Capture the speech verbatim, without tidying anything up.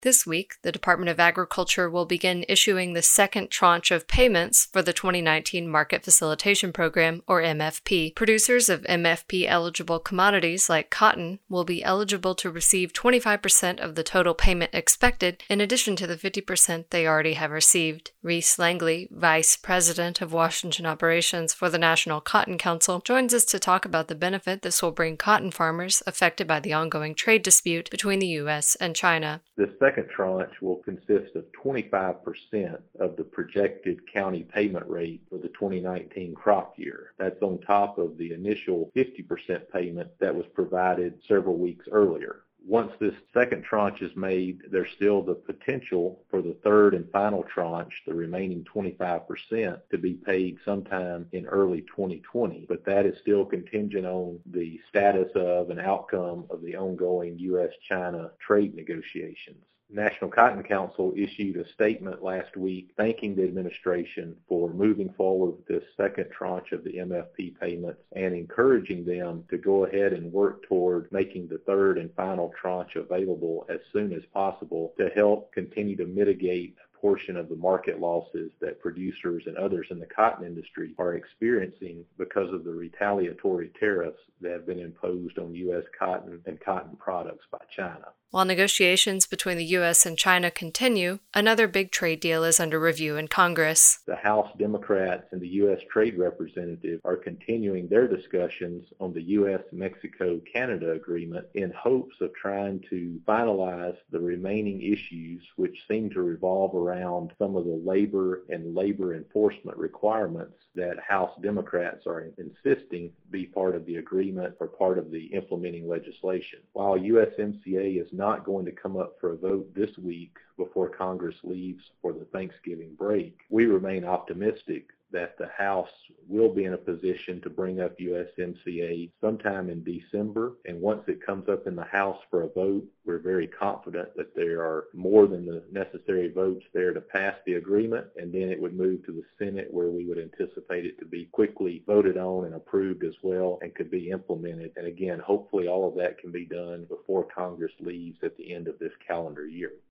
This week, the Department of Agriculture will begin issuing the second tranche of payments for the twenty nineteen Market Facilitation Program, or M F P. Producers of M F P-eligible commodities like cotton will be eligible to receive twenty-five percent of the total payment expected, in addition to the fifty percent they already have received. Reese Langley, Vice President of Washington Operations for the National Cotton Council, joins us to talk about the benefit this will bring cotton farmers affected by the ongoing trade dispute between the U S and China. The second tranche will consist of twenty-five percent of the projected county payment rate for the twenty nineteen crop year. That's on top of the initial fifty percent payment that was provided several weeks earlier. Once this second tranche is made, there's still the potential for the third and final tranche, the remaining twenty-five percent, to be paid sometime in early twenty twenty. But that is still contingent on the status of and outcome of the ongoing U S China trade negotiations. National Cotton Council issued a statement last week thanking the administration for moving forward with this second tranche of the M F P payments and encouraging them to go ahead and work toward making the third and final tranche available as soon as possible to help continue to mitigate portion of the market losses that producers and others in the cotton industry are experiencing because of the retaliatory tariffs that have been imposed on U S cotton and cotton products by China. While negotiations between the U S and China continue, another big trade deal is under review in Congress. The House Democrats and the U S Trade Representative are continuing their discussions on the U S Mexico Canada agreement in hopes of trying to finalize the remaining issues, which seem to revolve around some of the labor and labor enforcement requirements that House Democrats are insisting be part of the agreement or part of the implementing legislation. While U S M C A is not going to come up for a vote this week before Congress leaves for the Thanksgiving break, we remain optimistic that the House will be in a position to bring up U S M C A sometime in December. And once it comes up in the House for a vote, we're very confident that there are more than the necessary votes there to pass the agreement. And then it would move to the Senate, where we would anticipate it to be quickly voted on and approved as well and could be implemented. And again, hopefully all of that can be done before Congress leaves at the end of this calendar year.